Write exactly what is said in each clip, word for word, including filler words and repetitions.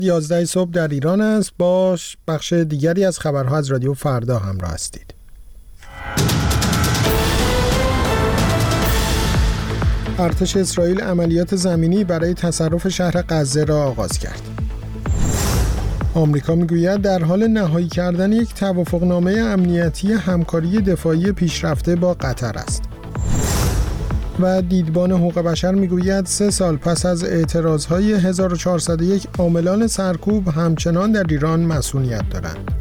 یازده صبح در ایران است. با بخش دیگری از خبرها از رادیو فردا همراه هستید. ارتش اسرائیل عملیات زمینی برای تصرف شهر غزه را آغاز کرد. آمریکا میگوید در حال نهایی کردن یک توافقنامه امنیتی همکاری دفاعی پیشرفته با قطر است. و دیدبان حقوق بشر میگوید سه سال پس از اعتراضهای هزار و چهارصد و یک عاملان سرکوب همچنان در ایران مسئولیت دارند.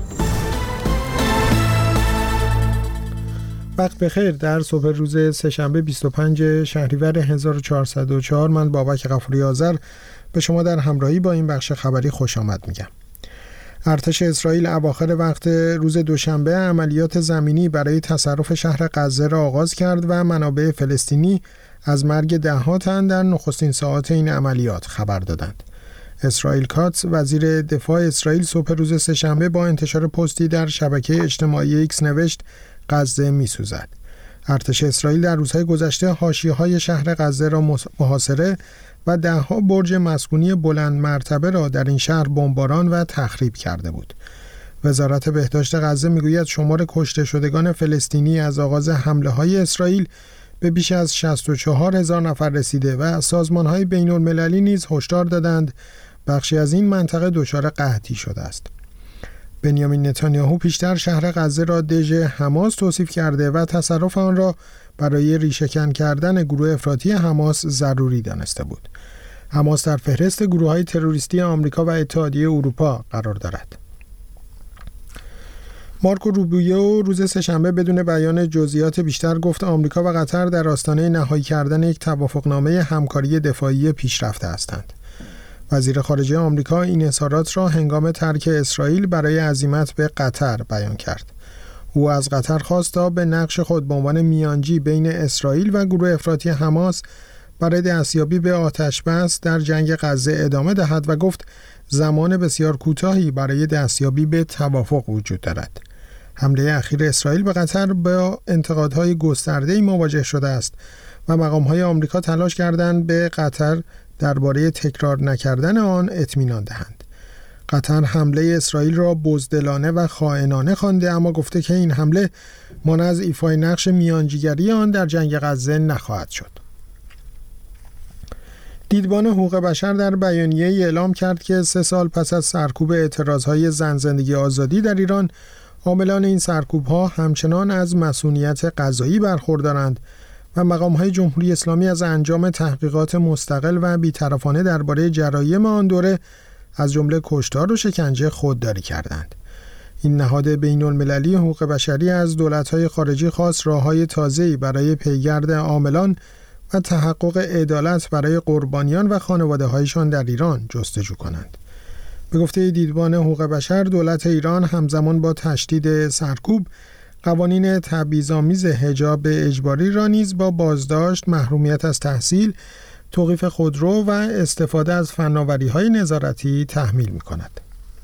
وقت بخیر. در صبح روز سه‌شنبه بیست و پنج شهریور هزار و چهارصد و چهار من بابک غفوری آذر به شما در همراهی با این بخش خبری خوش آمد میگم. ارتش اسرائیل اواخر وقت روز دوشنبه عملیات زمینی برای تصرف شهر غزه را آغاز کرد و منابع فلسطینی از مرگ ده‌ها تن در نخستین ساعات این عملیات خبر دادند. اسرائیل کاتس وزیر دفاع اسرائیل صبح روز سه‌شنبه با انتشار پستی در شبکه اجتماعی ایکس نوشت غزه می‌سوزد. ارتش اسرائیل در روزهای گذشته حاشیه‌های شهر غزه را محاصره و ده‌ها برج مسکونی بلند مرتبه را در این شهر بمباران و تخریب کرده بود. وزارت بهداشت غزه میگوید شمار کشته شدگان فلسطینی از آغاز حمله‌های اسرائیل به بیش از شصت و چهار هزار نفر رسیده و سازمان‌های بین‌المللی نیز هشدار دادند بخشی از این منطقه دچار قحطی شده است. بنیامین نتانیاهو پیشتر شهر غزه را دژ حماس توصیف کرده و تصرف آن را برای ریشه‌کن کردن گروه افراطی حماس ضروری دانسته بود. حماس در فهرست گروه‌های تروریستی آمریکا و اتحادیه اروپا قرار دارد. مارکو روبیو روز سه‌شنبه بدون بیان جزئیات بیشتر گفت آمریکا و قطر در آستانه نهایی کردن یک توافقنامه همکاری دفاعی پیشرفته هستند. وزیر خارجه آمریکا این اظهارات را هنگام ترک اسرائیل برای عزیمت به قطر بیان کرد. او از قطر خواست تا به نقش خود به عنوان میانجی بین اسرائیل و گروه افراطی حماس برای دستیابی به آتش‌بس در جنگ غزه ادامه دهد و گفت زمان بسیار کوتاهی برای دستیابی به توافق وجود دارد. حمله اخیر اسرائیل به قطر با انتقادهای گسترده‌ای مواجه شده است و مقام‌های آمریکا تلاش کردند به قطر درباره تکرار نکردن آن اطمینان دهند. قطر حمله اسرائیل را بزدلانه و خائنانه خوانده اما گفته که این حمله مانع از ایفای نقش میانجیگری آن در جنگ غزه نخواهد شد. دیدبان حقوق بشر در بیانیه‌ای اعلام کرد که سه سال پس از سرکوب اعتراضهای زن زندگی آزادی در ایران، عاملان این سرکوب‌ها همچنان از مسئولیت قضایی برخوردارند و مقام‌های جمهوری اسلامی از انجام تحقیقات مستقل و بی‌طرفانه درباره جرایم آن دوره از جمله کشتار و شکنجه خودداری کردند. این نهاد بین‌المللی حقوق بشری از دولت‌های خارجی خواست راه‌های تازه‌ای برای پیگرد عاملان و تحقق عدالت برای قربانیان و خانواده‌هایشان در ایران جستجو کنند. به گفته دیدبان حقوق بشر، دولت ایران همزمان با تشدید سرکوب قوانین تبعیض‌آمیز حجاب اجباری را نیز با بازداشت، محرومیت از تحصیل، توقیف خودرو و استفاده از فناوری‌های نظارتی تحمیل می‌کند.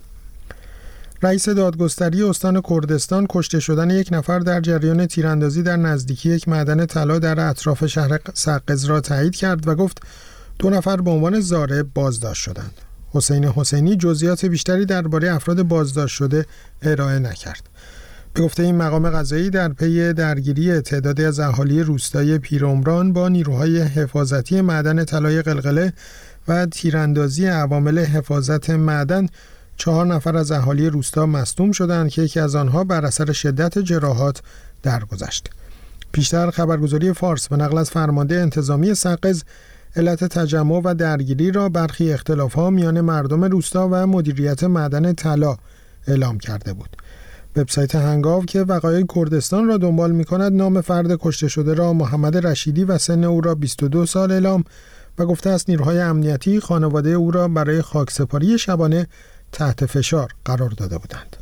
رئیس دادگستری استان کردستان کشته شدن یک نفر در جریان تیراندازی در نزدیکی یک معدن طلا در اطراف شهر سقز را تایید کرد و گفت دو نفر به عنوان ضارب بازداشت شدند. حسین حسینی جزئیات بیشتری درباره افراد بازداشت شده ارائه نکرد. به گفته این مقام قضایی در پی درگیری تعدادی از اهالی روستای پیرعمران با نیروهای حفاظتی معدن طلای قلقله و تیراندازی عوامل حفاظت معدن، چهار نفر از اهالی روستا مصدوم شدند که یکی از آنها بر اثر شدت جراحات درگذشت. پیشتر خبرگزاری فارس به نقل از فرمانده انتظامی سقز علت تجمع و درگیری را برخی اختلاف‌ها میان مردم روستا و مدیریت معدن طلا اعلام کرده بود. وبسایت هنگاو که وقایع کردستان را دنبال می‌کند نام فرد کشته شده را محمد رشیدی و سن او را بیست و دو سال اعلام و گفته است نیروهای امنیتی خانواده او را برای خاکسپاری شبانه تحت فشار قرار داده بودند.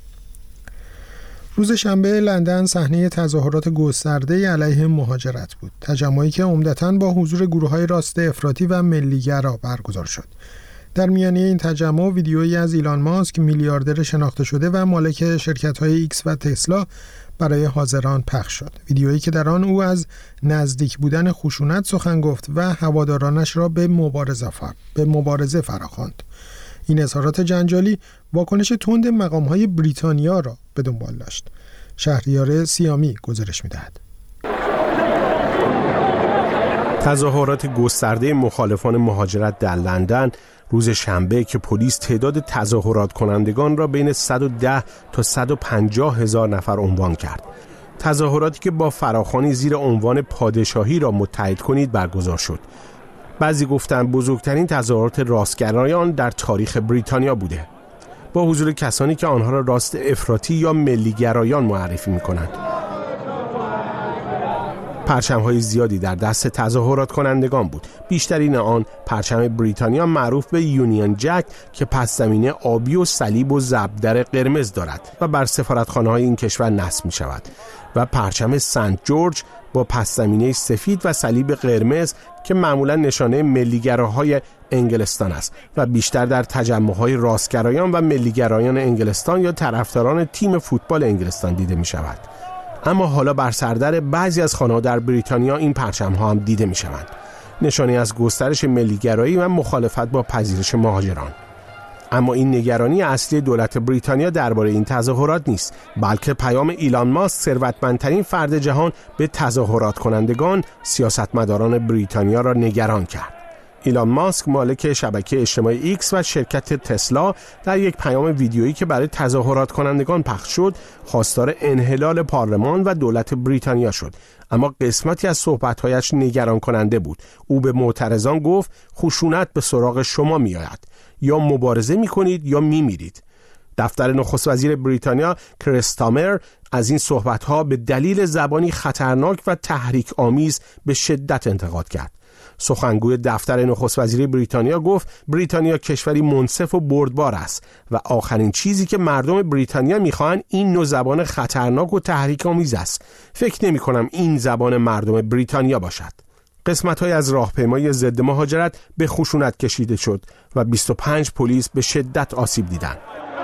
روز شنبه لندن صحنه تظاهرات گسترده علیه مهاجرت بود. تجمعی که عمدتاً با حضور گروه‌های راست افراطی و ملی‌گرا برگزار شد. در میانه این تجمع ویدیویی از ایلان ماسک، میلیاردر شناخته شده و مالک شرکت‌های ایکس و تسلا، برای حاضران پخش شد. ویدیویی که در آن او از نزدیک بودن خشونت سخن گفت و هوادارانش را به مبارزه فر... به مبارزه فراخواند. این اظهارات جنجالی واکنش تند مقام‌های بریتانیا را به دنبال داشت. شهریار سیامی گزارش می‌دهد. تظاهرات گسترده مخالفان مهاجرت در لندن روز شنبه که پلیس تعداد تظاهرات کنندگان را بین صد و ده تا صد و پنجاه هزار نفر عنوان کرد. تظاهراتی که با فراخوانی زیر عنوان پادشاهی را متحد کنید برگزار شد. بعضی گفتند بزرگترین تظاهرات راستگرایان در تاریخ بریتانیا بوده، با حضور کسانی که آنها را راست افراطی یا ملیگرایان معرفی می‌کنند. پرچم‌های زیادی در دست تظاهرات کنندگان بود. بیشترین آن پرچم بریتانیا معروف به یونین جک که پس زمینه آبی و صلیب و زبدر قرمز دارد و بر سفارتخانه‌های این کشور نصب می‌شود، و پرچم سنت جورج با پس زمینه سفید و صلیب قرمز که معمولا نشانه ملیگراهای انگلستان است و بیشتر در تجمع‌های راستگرایان و ملیگرایان انگلستان یا طرفداران تیم فوتبال انگلستان دیده می‌شود. اما حالا بر سردر بعضی از خانه‌ها در بریتانیا این پرچم‌ها هم دیده می‌شوند، نشانه از گسترش ملیگرایی و مخالفت با پذیرش مهاجران. اما این نگرانی اصلی دولت بریتانیا درباره این تظاهرات نیست، بلکه پیام ایلان ماسک، ثروتمندترین فرد جهان، به تظاهرات کنندگان سیاستمداران بریتانیا را نگران کرد. ایلان ماسک، مالک شبکه اجتماعی ایکس و شرکت تسلا، در یک پیام ویدیویی که برای تظاهرات کنندگان پخش شد، خواستار انحلال پارلمان و دولت بریتانیا شد. اما قسمتی از صحبت‌هایش نگران کننده بود. او به معترضان گفت خشونت به سراغ شما می‌آید، یا مبارزه می‌کنید یا می‌میرید. دفتر نخست وزیر بریتانیا کیر استارمر از این صحبت‌ها به دلیل زبانی خطرناک و تحریک آمیز به شدت انتقاد کرد. سخنگوی دفتر نخست وزیر بریتانیا گفت بریتانیا کشوری منصف و بردبار است و آخرین چیزی که مردم بریتانیا می‌خواهند این نوع زبان خطرناک و تحریک آمیز است. فکر نمی‌کنم این زبان مردم بریتانیا باشد. قسمت‌های از راهپیمایی ضد مهاجرت به خشونت کشیده شد و بیست و پنج پلیس به شدت آسیب دیدند.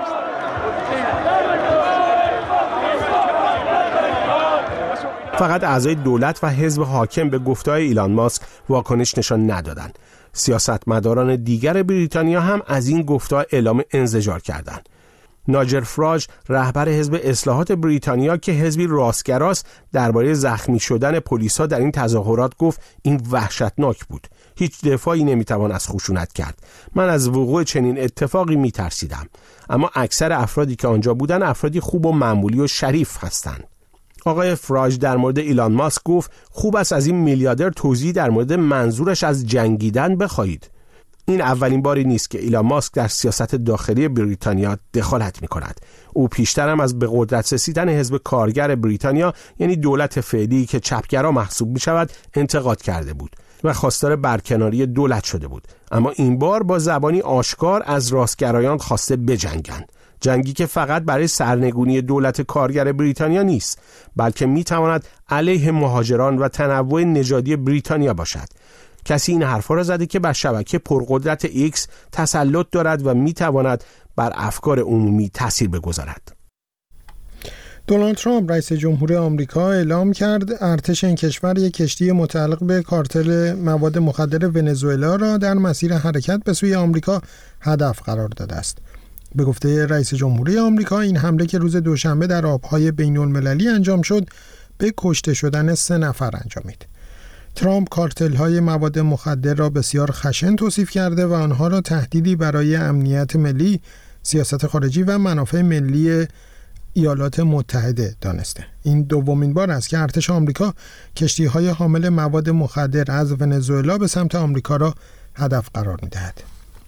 فقط اعضای دولت و حزب حاکم به گفته‌های ایلان ماسک واکنش نشان ندادند. سیاستمداران دیگر بریتانیا هم از این گفته‌ها اعلام انزجار کردند. نایجل فراج، رهبر حزب اصلاحات بریتانیا که حزبی راستگراست، درباره زخمی شدن پلیس‌ها در این تظاهرات گفت این وحشتناک بود. هیچ دفاعی نمیتوان از خشونت کرد. من از وقوع چنین اتفاقی میترسیدم. اما اکثر افرادی که آنجا بودن افرادی خوب و معمولی و شریف هستند. آقای فراج در مورد ایلان ماسک گفت خوب است از این میلیاردر توضیح در مورد منظورش از جنگیدن بخواهید. این اولین باری نیست که ایلان ماسک در سیاست داخلی بریتانیا دخالت می کند. او پیشتر هم از به قدرت رسیدن حزب کارگر بریتانیا، یعنی دولت فعلی که چپگرا محسوب می شود، انتقاد کرده بود و خواستار برکناری دولت شده بود. اما این بار با زبانی آشکار از راستگرایان خواسته بجنگند. جنگی که فقط برای سرنگونی دولت کارگر بریتانیا نیست، بلکه می تواند علیه مهاجران و تنوع نژادی بریتانیا باشد. کسی این حرفا را زده که بر شبکه پرقدرت ایکس تسلط دارد و می تواند بر افکار عمومی تاثیر بگذارد. دونالد ترامپ رئیس جمهور آمریکا اعلام کرد ارتش این کشور یک کشتی متعلق به کارتل مواد مخدر ونزوئلا را در مسیر حرکت به سوی آمریکا هدف قرار داده است. به گفته رئیس جمهوری آمریکا، این حمله که روز دوشنبه در آبهای بین‌المللی انجام شد به کشته شدن سه نفر انجامید. ترامپ کارتل‌های مواد مخدر را بسیار خشن توصیف کرده و آنها را تهدیدی برای امنیت ملی، سیاست خارجی و منافع ملی ایالات متحده دانسته. این دومین بار است که ارتش آمریکا کشتی‌های حامل مواد مخدر از ونزوئلا به سمت آمریکا را هدف قرار می‌دهد.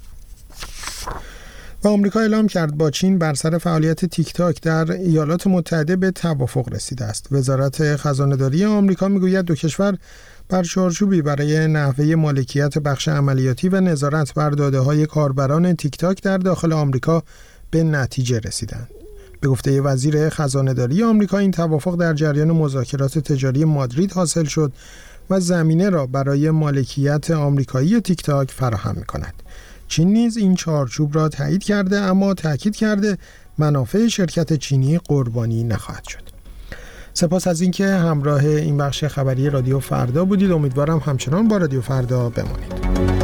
و آمریکا اعلام کرد با چین بر سر فعالیت تیک تاک در ایالات متحده به توافق رسیده است. وزارت خزانه‌داری آمریکا میگوید دو کشور بر چارچوبی برای نحوه مالکیت بخش عملیاتی و نظارت بر داده‌های کاربران تیک تاک در داخل آمریکا به نتیجه رسیدند. به گفته وزیر خزانه‌داری آمریکا، این توافق در جریان مذاکرات تجاری مادرید حاصل شد و زمینه را برای مالکیت آمریکایی تیک تاک فراهم می‌کند. چین نیز این چارچوب را تایید کرده، اما تاکید کرده منافع شرکت چینی قربانی نخواهد شد. سپاس از اینکه همراه این بخش خبری رادیو فردا بودید. امیدوارم همچنان با رادیو فردا بمانید.